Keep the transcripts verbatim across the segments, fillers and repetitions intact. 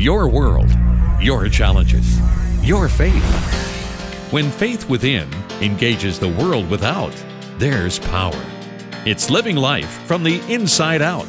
Your world, your challenges, your faith. When faith within engages the world without, there's power. It's living life from the inside out.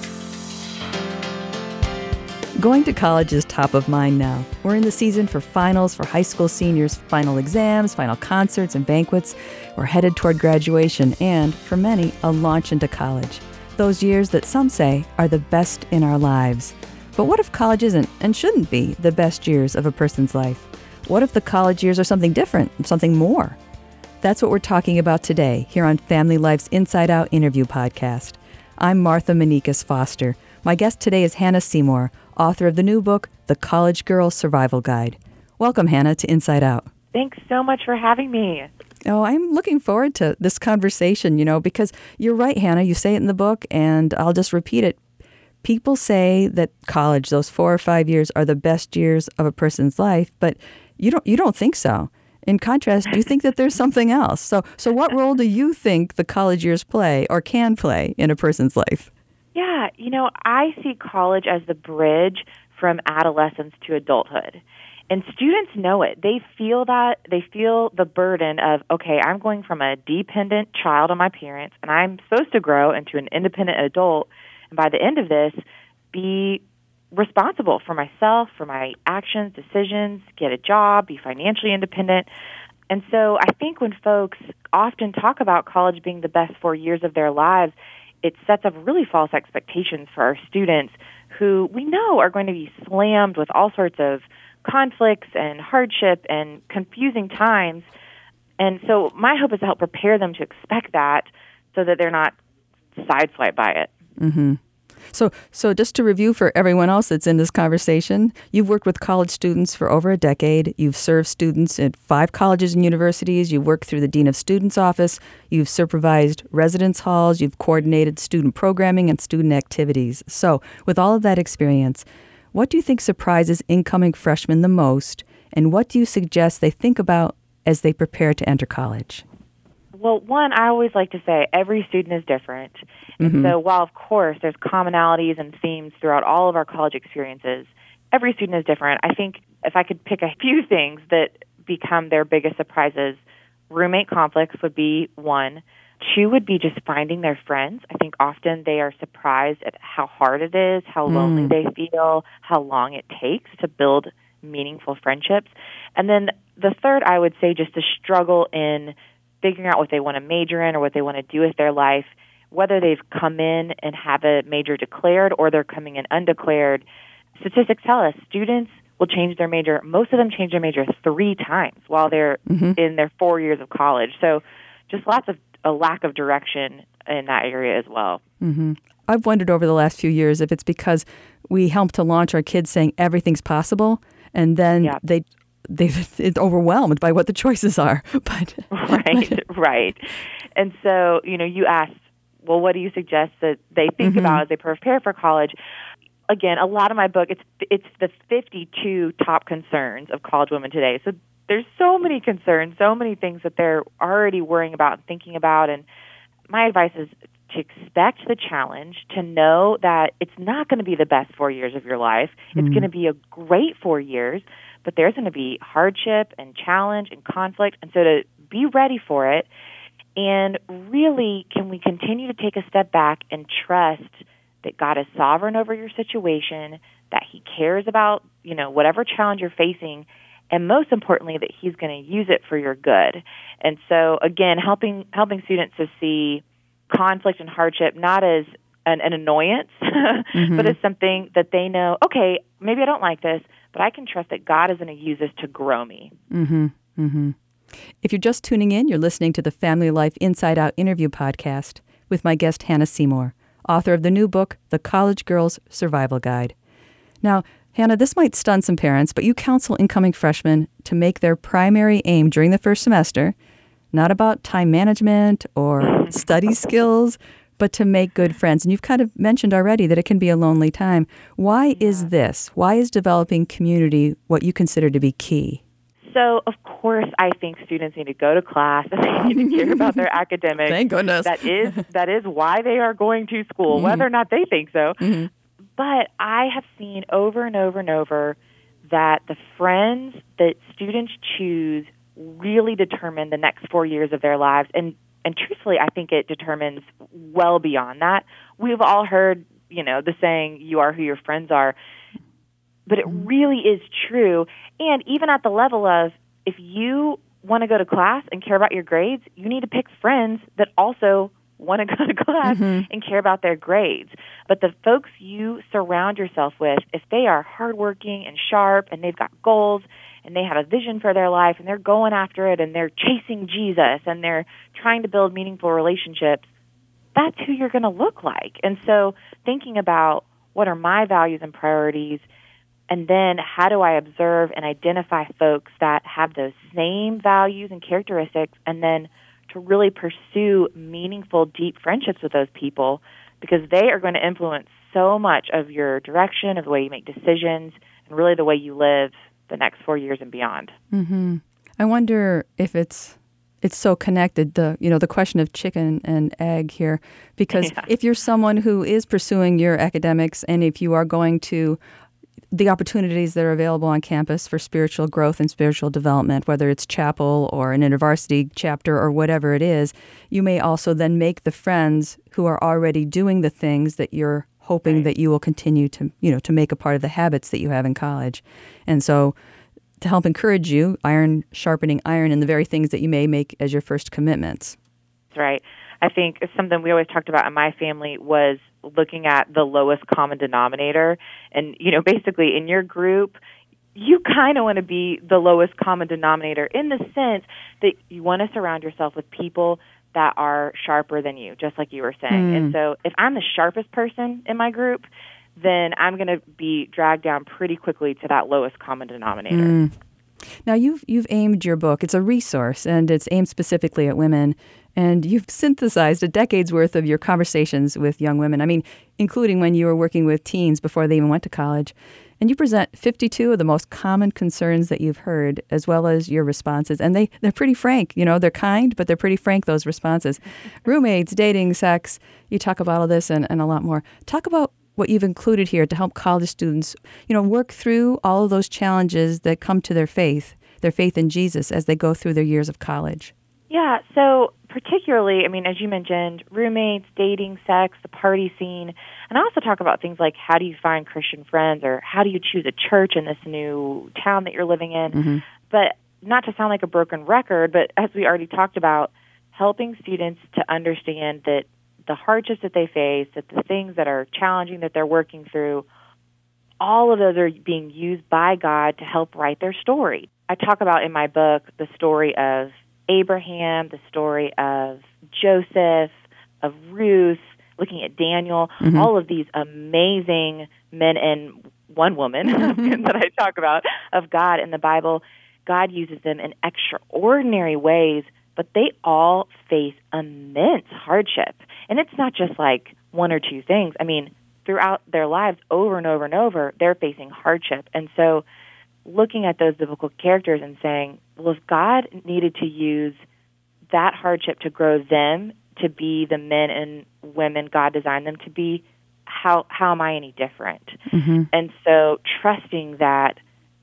Going to college is top of mind now. We're in the season for finals for high school seniors, final exams, final concerts and banquets. We're headed toward graduation and, for many, a launch into college. Those years that some say are the best in our lives. But what if college isn't and shouldn't be the best years of a person's life? What if the college years are something different, something more? That's what we're talking about today here on Family Life's Inside Out interview podcast. I'm Martha Manikas Foster. My guest today is Hannah Seymour, author of the new book, The College Girl Survival Guide. Welcome, Hannah, to Inside Out. Thanks so much for having me. Oh, I'm looking forward to this conversation, you know, because you're right, Hannah. You say it in the book, and I'll just repeat it. People say that college, those four or five years, are the best years of a person's life, but you don't you don't think so. In contrast, you think that there's something else. So, so what role do you think the college years play or can play in a person's life? Yeah, you know, I see college as the bridge from adolescence to adulthood. And students know it. They feel that. They feel the burden of, okay, I'm going from a dependent child on my parents, and I'm supposed to grow into an independent adult. And by the end of this, be responsible for myself, for my actions, decisions, get a job, be financially independent. And so I think when folks often talk about college being the best four years of their lives, it sets up really false expectations for our students who we know are going to be slammed with all sorts of conflicts and hardship and confusing times. And so my hope is to help prepare them to expect that so that they're not sideswiped by it. Mm-hmm. So, so just to review for everyone else that's in this conversation, you've worked with college students for over a decade. You've served students at five colleges and universities. You've worked through the Dean of Students office. You've supervised residence halls. You've coordinated student programming and student activities. So, with all of that experience, what do you think surprises incoming freshmen the most, and what do you suggest they think about as they prepare to enter college? Well, one, I always like to say every student is different. And mm-hmm. so while, of course, there's commonalities and themes throughout all of our college experiences, every student is different. I think if I could pick a few things that become their biggest surprises, roommate conflicts would be one. Two would be just finding their friends. I think often they are surprised at how hard it is, how mm. lonely they feel, how long it takes to build meaningful friendships. And then the third, I would say, just the struggle in figuring out what they want to major in or what they want to do with their life, whether they've come in and have a major declared or they're coming in undeclared. Statistics tell us students will change their major. Most of them change their major three times while they're mm-hmm. in their four years of college. So just lots of a lack of direction in that area as well. Mm-hmm. I've wondered over the last few years if it's because we help to launch our kids saying everything's possible, and then yeah. they they're overwhelmed by what the choices are. But right, right. And so, you know, you asked, well, what do you suggest that they think mm-hmm. about as they prepare for college? Again, a lot of my book, it's it's the fifty-two top concerns of college women today. So there's so many concerns, so many things that they're already worrying about and thinking about. And my advice is to expect the challenge, to know that it's not going to be the best four years of your life. It's mm-hmm. going to be a great four years, but there's going to be hardship and challenge and conflict. And so to be ready for it. And really, can we continue to take a step back and trust that God is sovereign over your situation, that He cares about, you know, whatever challenge you're facing, and most importantly, that He's going to use it for your good. And so, again, helping helping students to see conflict and hardship not as an, an annoyance, mm-hmm. but as something that they know, okay, maybe I don't like this, but I can trust that God is going to use this to grow me. Mm-hmm. Mm-hmm. If you're just tuning in, you're listening to the Family Life Inside Out interview podcast with my guest, Hannah Seymour, author of the new book, The College Girl's Survival Guide. Now, Hannah, this might stun some parents, but you counsel incoming freshmen to make their primary aim during the first semester not about time management or study skills, but to make good friends. And you've kind of mentioned already that it can be a lonely time. Why yeah. is this? Why is developing community what you consider to be key? So, of course, I think students need to go to class and they need to care about their academics. Thank goodness. That is that is why they are going to school, mm-hmm. whether or not they think so. Mm-hmm. But I have seen over and over and over that the friends that students choose really determine the next four years of their lives. And, and truthfully, I think it determines well beyond that. We've all heard, you know, the saying, you are who your friends are. But it really is true. And even at the level of, if you want to go to class and care about your grades, you need to pick friends that also want to go to class mm-hmm. and care about their grades. But the folks you surround yourself with, if they are hardworking and sharp and they've got goals and they have a vision for their life and they're going after it and they're chasing Jesus and they're trying to build meaningful relationships, that's who you're going to look like. And so thinking about what are my values and priorities, and then how do I observe and identify folks that have those same values and characteristics, and then to really pursue meaningful, deep friendships with those people, because they are going to influence so much of your direction, of the way you make decisions, and really the way you live the next four years and beyond. Mm-hmm. I wonder if it's it's so connected, the you know the question of chicken and egg here, because yeah. if you're someone who is pursuing your academics, and if you are going to the opportunities that are available on campus for spiritual growth and spiritual development, whether it's chapel or an InterVarsity chapter or whatever it is, you may also then make the friends who are already doing the things that you're hoping right. that you will continue to, you know, to make a part of the habits that you have in college. And so to help encourage you, iron sharpening iron in the very things that you may make as your first commitments. That's right. I think something we always talked about in my family was looking at the lowest common denominator. And, you know, basically in your group, you kind of want to be the lowest common denominator in the sense that you want to surround yourself with people that are sharper than you, just like you were saying. Mm. And so if I'm the sharpest person in my group, then I'm going to be dragged down pretty quickly to that lowest common denominator. Mm. Now, you've you've aimed your book. It's a resource, and it's aimed specifically at women. And you've synthesized a decade's worth of your conversations with young women, I mean, including when you were working with teens before they even went to college. And you present fifty-two of the most common concerns that you've heard, as well as your responses. And they, they're pretty frank. You know, they're kind, but they're pretty frank, those responses. Roommates, dating, sex, you talk about all this and, and a lot more. Talk about what you've included here to help college students, you know, work through all of those challenges that come to their faith, their faith in Jesus as they go through their years of college. Yeah, so particularly, I mean, as you mentioned, roommates, dating, sex, the party scene, and I also talk about things like how do you find Christian friends, or how do you choose a church in this new town that you're living in. Mm-hmm. But not to sound like a broken record, but as we already talked about, helping students to understand that the hardships that they face, that the things that are challenging that they're working through, all of those are being used by God to help write their story. I talk about in my book the story of Abraham, the story of Joseph, of Ruth, looking at Daniel, mm-hmm. all of these amazing men and one woman that I talk about of God in the Bible. God uses them in extraordinary ways, but they all face immense hardship. And it's not just like one or two things. I mean, throughout their lives, over and over and over, they're facing hardship. And so looking at those biblical characters and saying, well, if God needed to use that hardship to grow them to be the men and women God designed them to be, how how am I any different? Mm-hmm. And so trusting that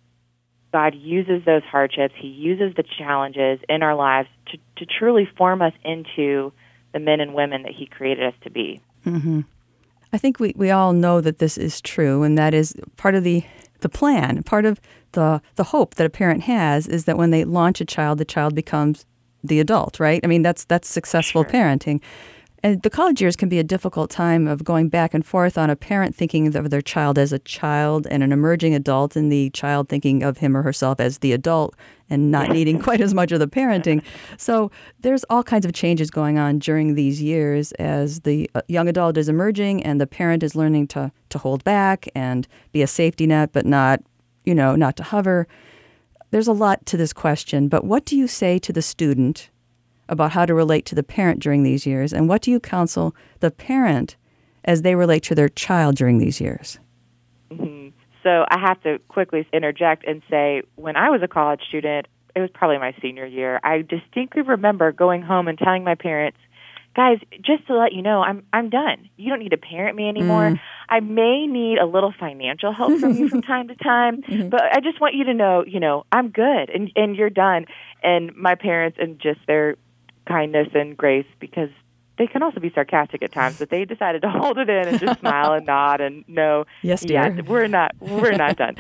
God uses those hardships, He uses the challenges in our lives to, to truly form us into the men and women that He created us to be. Mm-hmm. I think we, we all know that this is true, and that is part of the the plan, part of the the hope that a parent has is that when they launch a child, the child becomes the adult, right? I mean, that's that's successful sure. parenting. And the college years can be a difficult time of going back and forth on a parent thinking of their child as a child and an emerging adult, and the child thinking of him or herself as the adult and not needing quite as much of the parenting. So there's all kinds of changes going on during these years as the young adult is emerging and the parent is learning to, to hold back and be a safety net, but not, you know, not to hover. There's a lot to this question, but what do you say to the student about how to relate to the parent during these years, and what do you counsel the parent as they relate to their child during these years? Mm-hmm. So I have to quickly interject and say, when I was a college student, it was probably my senior year, I distinctly remember going home and telling my parents, guys, just to let you know, I'm I'm done. You don't need to parent me anymore. Mm. I may need a little financial help from you from time to time, mm-hmm. but I just want you to know, you know, I'm good, and and you're done. And my parents, and just their kindness and grace, because they can also be sarcastic at times, but they decided to hold it in and just smile and nod and no, yes, dear. Yeah, we're not we're not done.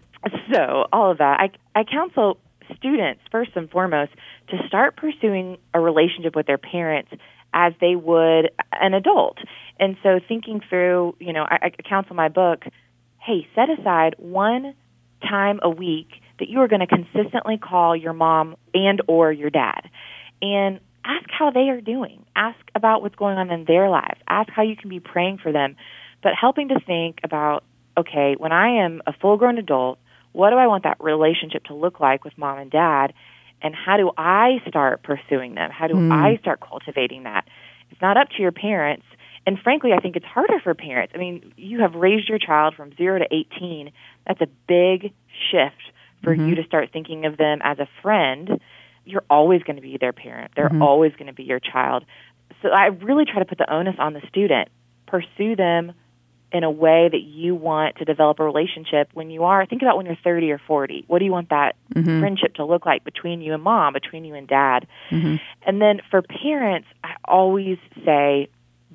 So all of that, I I counsel students first and foremost to start pursuing a relationship with their parents as they would an adult. And so thinking through, you know, I, I counsel my book, hey, set aside one time a week that you are going to consistently call your mom and or your dad. And ask how they are doing. Ask about what's going on in their lives. Ask how you can be praying for them. But helping to think about, okay, when I am a full-grown adult, what do I want that relationship to look like with mom and dad? And how do I start pursuing them? How do mm. I start cultivating that? It's not up to your parents. And frankly, I think it's harder for parents. I mean, you have raised your child from zero to eighteen. That's a big shift for mm-hmm. you to start thinking of them as a friend. You're always going to be their parent. They're mm-hmm. always going to be your child. So I really try to put the onus on the student. Pursue them in a way that you want to develop a relationship when you are. Think about when you're thirty or forty. What do you want that mm-hmm. friendship to look like between you and mom, between you and dad? Mm-hmm. And then for parents, I always say,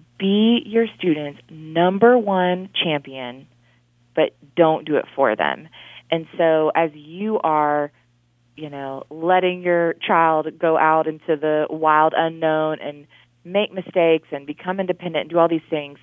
be your student's number one champion, but don't do it for them. And so as you are, you know, letting your child go out into the wild unknown and make mistakes and become independent and do all these things,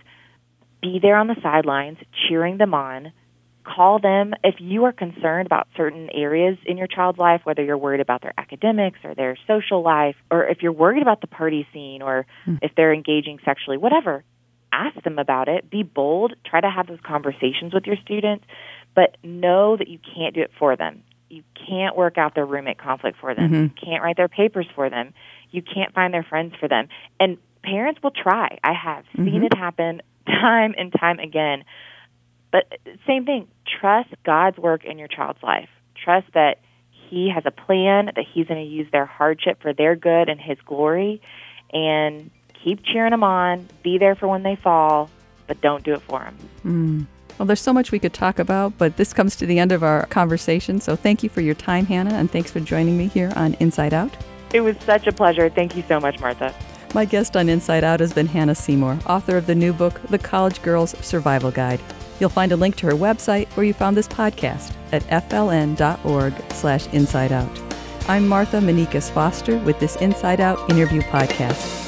be there on the sidelines, cheering them on. Call them if you are concerned about certain areas in your child's life, whether you're worried about their academics or their social life, or if you're worried about the party scene, or mm. if they're engaging sexually, whatever. Ask them about it. Be bold. Try to have those conversations with your students, but know that you can't do it for them. You can't work out their roommate conflict for them. Mm-hmm. You can't write their papers for them. You can't find their friends for them. And parents will try. I have mm-hmm. seen it happen time and time again. But same thing, trust God's work in your child's life. Trust that He has a plan, that He's going to use their hardship for their good and His glory, and keep cheering them on. Be there for when they fall, but don't do it for them. Mm. Well, there's so much we could talk about, but this comes to the end of our conversation. So thank you for your time, Hannah, and thanks for joining me here on Inside Out. It was such a pleasure. Thank you so much, Martha. My guest on Inside Out has been Hannah Seymour, author of the new book, The College Girl's Survival Guide. You'll find a link to her website where you found this podcast at fln.org slash inside out. I'm Martha Manikas Foster with this Inside Out interview podcast.